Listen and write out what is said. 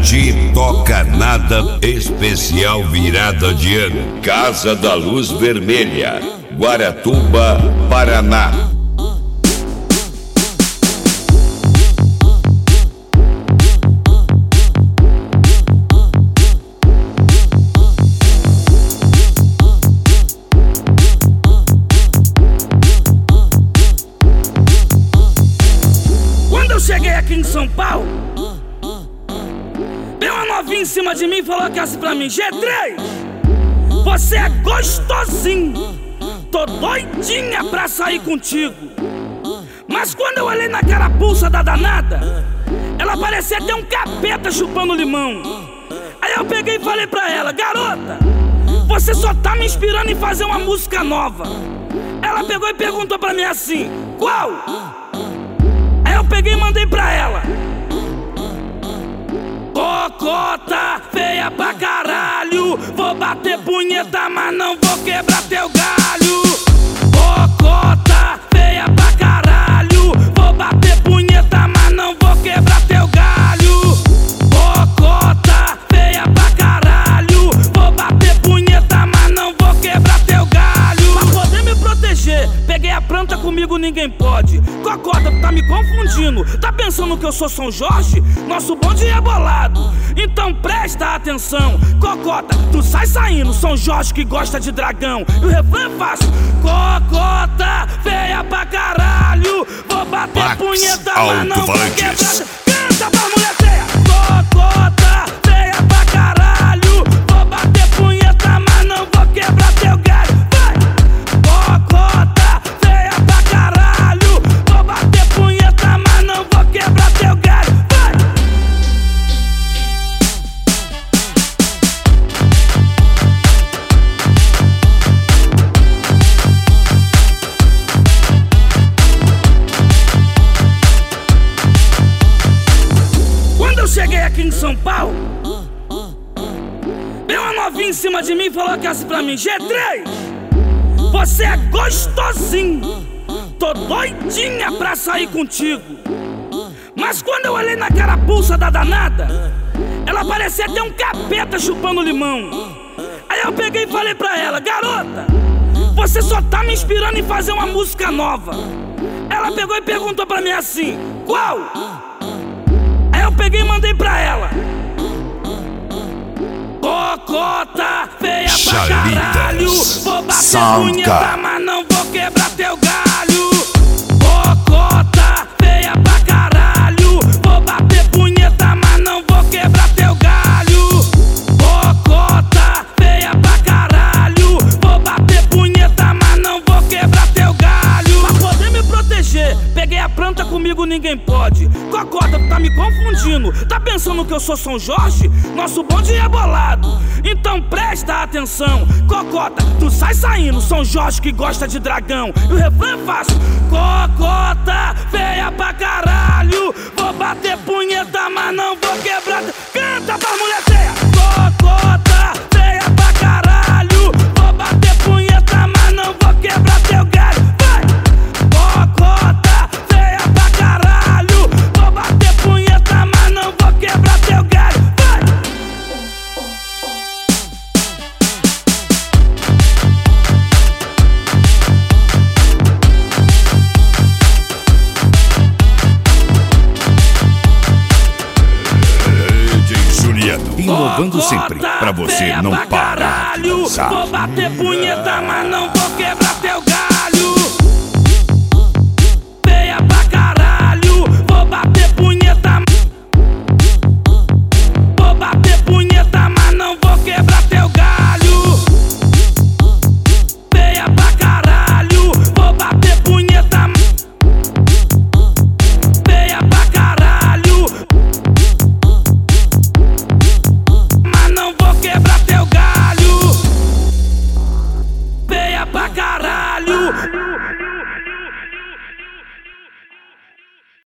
Te toca nada especial virada de ano. Casa da Luz Vermelha, Guaratuba, Paraná. Quando eu cheguei aqui em São Paulo, veio uma novinha em cima de mim e falou que assim pra mim: G3, você é gostosinho, tô doidinha pra sair contigo. Mas quando eu olhei na carapuça da danada, ela parecia ter um capeta chupando limão. Aí eu peguei e falei pra ela: garota, você só tá me inspirando em fazer uma música nova. Ela pegou e perguntou pra mim assim: qual? Aí eu peguei e mandei pra ela: cocota feia pra caralho, vou bater punheta, mas não vou quebrar teu galho. Cocota feia pra caralho, vou bater punheta, mas não vou quebrar teu galho. Cocota feia pra caralho, vou bater punheta, mas não vou quebrar teu galho. Pra poder me proteger, peguei a planta, comigo ninguém pode. Cocota, tu tá me confundindo, tá pensando que eu sou São Jorge? Nosso bonde é bolado, então presta atenção. Cocota, tu sai saindo, São Jorge que gosta de dragão. E o refrão é fácil: cocota feia pra caralho, vou bater punheta, mas não vou quebrar. Canta pra mulher feia. Cocota feia pra caralho, vou bater punheta, mas não vou quebrar teu galho. Vai! Cocota feia pra caralho, vou bater punheta, mas não vou quebrar teu galho. Vai! Quando eu cheguei aqui em São Paulo, veio uma novinha em cima de mim e falou que assim pra mim: G3, você é gostosinho, tô doidinha pra sair contigo. Mas quando eu olhei na carapuça da danada, ela parecia ter um capeta chupando limão. Aí eu peguei e falei pra ela: garota, você só tá me inspirando em fazer uma música nova. Ela pegou e perguntou pra mim assim: qual? Aí eu peguei e mandei pra ela: cocota feia pra caralho, vou bater punheta, mas não vou quebrar teu galho. Cocota feia pra caralho, vou bater punheta, mas não vou quebrar teu galho. Cocota feia pra caralho, vou bater punheta, mas não vou quebrar teu galho. Pra poder me proteger, peguei a planta, comigo ninguém pode. Cocota, tu tá me confundindo, tá pensando que eu sou São Jorge? Nosso bonde é bolado, então presta atenção. Cocota, tu sai saindo, São Jorge que gosta de dragão. E o refrão é fácil: cocota feia pra caralho, vou bater punheta, mas não vou quebrar. Canta pra mulher feia. Cocota feia pra caralho, vou bater punheta, mas não vou quebrar teu galho. Vai! Cocota feia pra caralho, vou bater punheta, mas não vou quebrar teu galho. Vai! Inovando sempre, pra você não parar de dançar. Vou bater punheta, mas não vou quebrar teu galho.